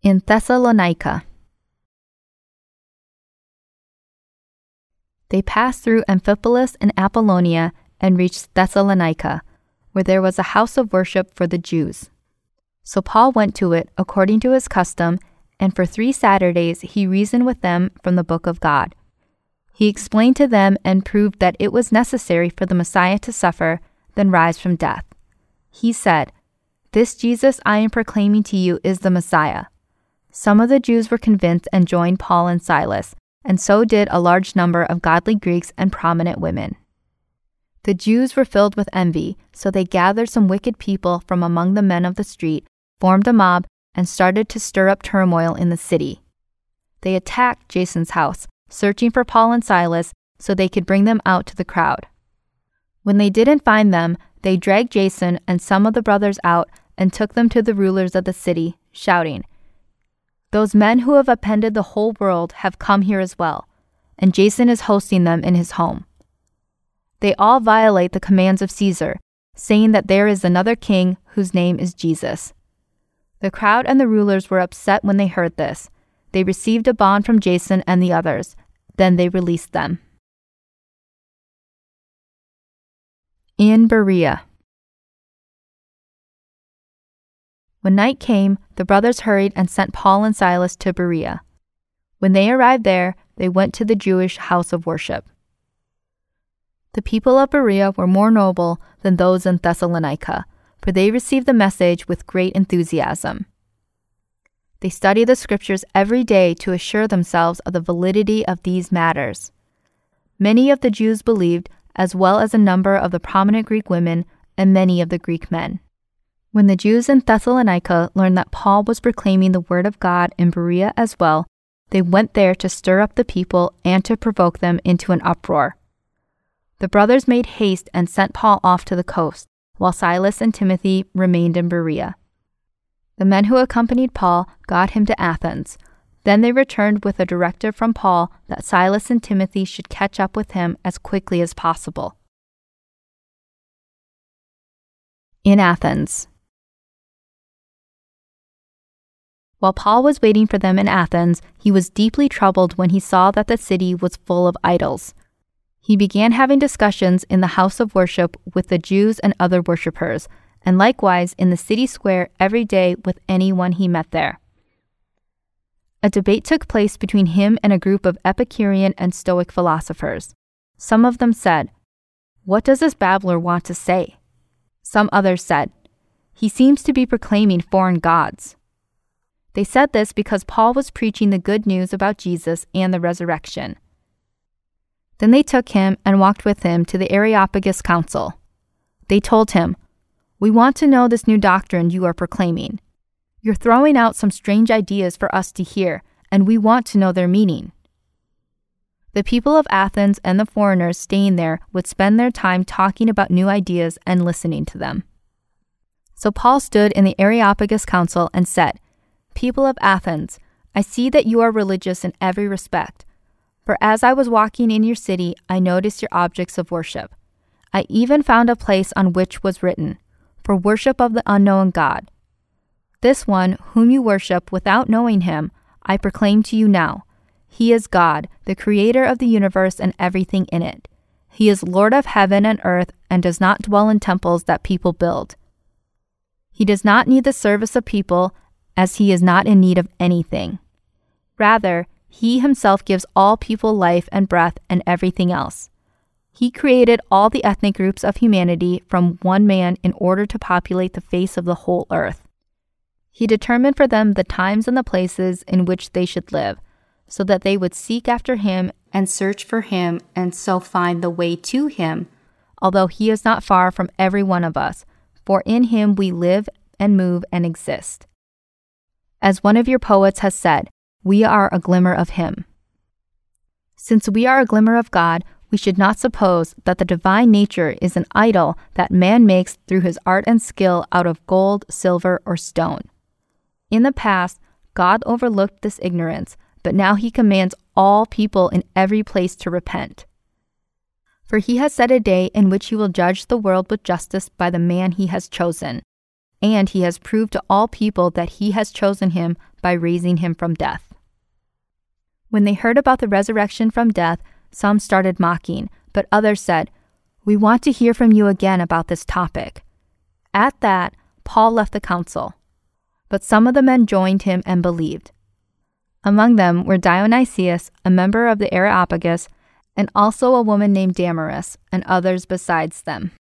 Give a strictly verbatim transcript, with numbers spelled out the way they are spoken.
In Thessalonica. They passed through Amphipolis and Apollonia and reached Thessalonica, where there was a house of worship for the Jews. So Paul went to it according to his custom, and for three Saturdays he reasoned with them from the book of God. He explained to them and proved that it was necessary for the Messiah to suffer, then rise from death. He said, "This Jesus I am proclaiming to you is the Messiah." Some of the Jews were convinced and joined Paul and Silas, and so did a large number of godly Greeks and prominent women. The Jews were filled with envy, so they gathered some wicked people from among the men of the street, formed a mob, and started to stir up turmoil in the city. They attacked Jason's house, searching for Paul and Silas so they could bring them out to the crowd. When they didn't find them, they dragged Jason and some of the brothers out and took them to the rulers of the city, shouting, "Those men who have offended the whole world have come here as well, and Jason is hosting them in his home. They all violate the commands of Caesar, saying that there is another king whose name is Jesus." The crowd and the rulers were upset when they heard this. They received a bond from Jason and the others. Then they released them. In Berea. When night came, the brothers hurried and sent Paul and Silas to Berea. When they arrived there, they went to the Jewish house of worship. The people of Berea were more noble than those in Thessalonica, for they received the message with great enthusiasm. They studied the scriptures every day to assure themselves of the validity of these matters. Many of the Jews believed, as well as a number of the prominent Greek women and many of the Greek men. When the Jews in Thessalonica learned that Paul was proclaiming the word of God in Berea as well, they went there to stir up the people and to provoke them into an uproar. The brothers made haste and sent Paul off to the coast, while Silas and Timothy remained in Berea. The men who accompanied Paul got him to Athens. Then they returned with a directive from Paul that Silas and Timothy should catch up with him as quickly as possible. In Athens. While Paul was waiting for them in Athens, he was deeply troubled when he saw that the city was full of idols. He began having discussions in the house of worship with the Jews and other worshippers, and likewise in the city square every day with anyone he met there. A debate took place between him and a group of Epicurean and Stoic philosophers. Some of them said, "What does this babbler want to say?" Some others said, "He seems to be proclaiming foreign gods." They said this because Paul was preaching the good news about Jesus and the resurrection. Then they took him and walked with him to the Areopagus Council. They told him, "We want to know this new doctrine you are proclaiming. You're throwing out some strange ideas for us to hear, and we want to know their meaning." The people of Athens and the foreigners staying there would spend their time talking about new ideas and listening to them. So Paul stood in the Areopagus Council and said, "People of Athens, I see that you are religious in every respect. For as I was walking in your city, I noticed your objects of worship. I even found a place on which was written, 'For worship of the unknown God.' This one, whom you worship without knowing him, I proclaim to you now. He is God, the creator of the universe and everything in it. He is Lord of heaven and earth and does not dwell in temples that people build. He does not need the service of people, as he is not in need of anything. Rather, he himself gives all people life and breath and everything else. He created all the ethnic groups of humanity from one man in order to populate the face of the whole earth. He determined for them the times and the places in which they should live, so that they would seek after him and search for him and so find the way to him, although he is not far from every one of us, for in him we live and move and exist. As one of your poets has said, we are a glimmer of him. Since we are a glimmer of God, we should not suppose that the divine nature is an idol that man makes through his art and skill out of gold, silver, or stone. In the past, God overlooked this ignorance, but now he commands all people in every place to repent. For he has set a day in which he will judge the world with justice by the man he has chosen. and he has proved to all people that he has chosen him by raising him from death." When they heard about the resurrection from death, some started mocking, but others said, "We want to hear from you again about this topic." At that, Paul left the council, but some of the men joined him and believed. Among them were Dionysius, a member of the Areopagus, and also a woman named Damaris, and others besides them.